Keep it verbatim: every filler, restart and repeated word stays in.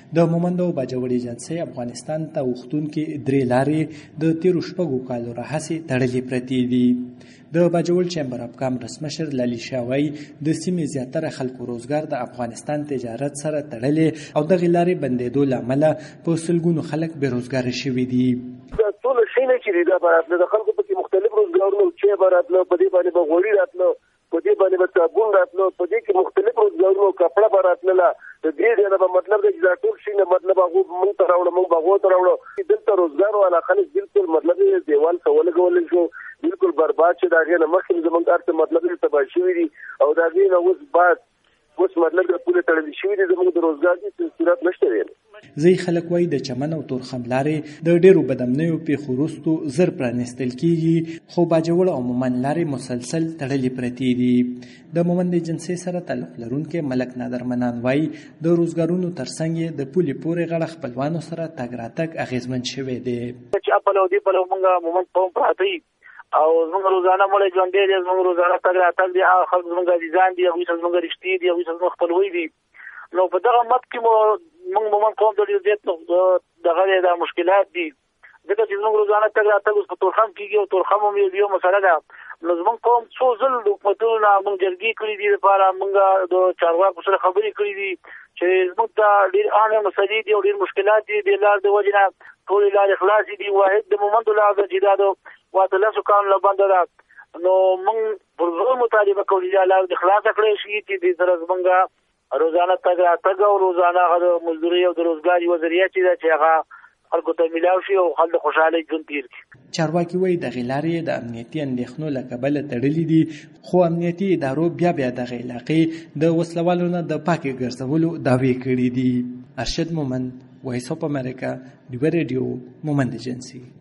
د مومند او باجوړ ایجنسۍ افغانستان ته وختونکې درې لارې د تیرو شپږو کالو راهیسې تړلې پرتې دي. د باجوړ چیمبر اف کامرس مشر لالي شاه وایي د سیمې زیاتره خلکو روزګار د افغانستان تجارت سره تړلې او دغې لارې بندېدو له امله په سلګونو خلک بېروزګاره شوي دي. ټول شي نه چې دا براتله د خلکو پکې مختلف روزګارونه چې براتله په دې باندې به غوړي راتله په دې باندې به صابون راتله په دې کې مختلف روزګارونه کپړه براتله د دې ډېر به مطلب دی چې دا ټول شي نه مطلب هغه مونږ ته راوړو مونږ به هغه ته راوړو دلته روزګار والا خلک بالکل مطلب دی دیوال ته ولګول شو بالکل برباد شي دا غي نه مخکې زمونږ ارته مطلب دی تباہ شوی دي او دا غي نه اوس بعد اوس مطلب د پوره تړل شوی دي زموږ د روزګار د صورت نشته ویل. ځینې خلک وایي د چمن او تورخم لارې د ډېرو بدامنیو پیښو وروستو زر پرانیستل کېږي خو باجوړ او مومند لارې مسلسل تړلې پرتې دي. د مومند ایجنسۍ سره تعلق لرونکی ملک نادر منان وایي د روزګارونو ترڅنګ یې د پولې پورې غاړه خپلوانو سره تګ راتګ اغېزمن شوی دی. چې پلو دی پلو موږ مومند قوم پراته او زموږ روزانه مړی ژوندی دی زموږ روزانه تګ راتګ دی هغه خلک زموږ عزیزان دي هغوی سره زموږ رښتې دي هغوی سره زموږ خپلوۍ دي. نو په دغه مت کې مو موږ مومند قوم ته ډېر زیات دغه دی دا مشکلات دي ځکه چې زموږ روزانه تګ راتګ اوس په تورخم کېږي او تورخم هم یو مسله ده. نو زموږ قوم څو ځل د حکومتونو نه موږ جرګې کړي دي دپاره موږ د چارواکو سره خبرې کړي دي چې زموږ ته ډېر عامې مسلې دي او ډېر مشکلات دي د لار د وجې نه ټولې لارې خلاصې دي. واحد د مومندو لار ده چې دا د واته لسو کالو نه بنده ده. نو موږ پر زور مطالبه کوو چې دا لار دې خلاصه کړی شي چې دې سره زموږ روزانه تګ راتګ او روزانه هغه د مزدورۍ او د روزګار یوه ذریعه چې ده چې هغه خلکو ته میلاو شي او خلک د خوشحالۍ ژوند تېر کړي. چارواکي وایي دغې لارې د امنیتي اندېښنو له کبله تړلې دي خو امنیتي ادارو بیا بیا دغې علاقې د وسلوالو نه د پاکې ګرځولو دعوې کړي دي. ارشد مومند، وایس اف امریکا، ډیوه ریډیو، مومند ایجنسي.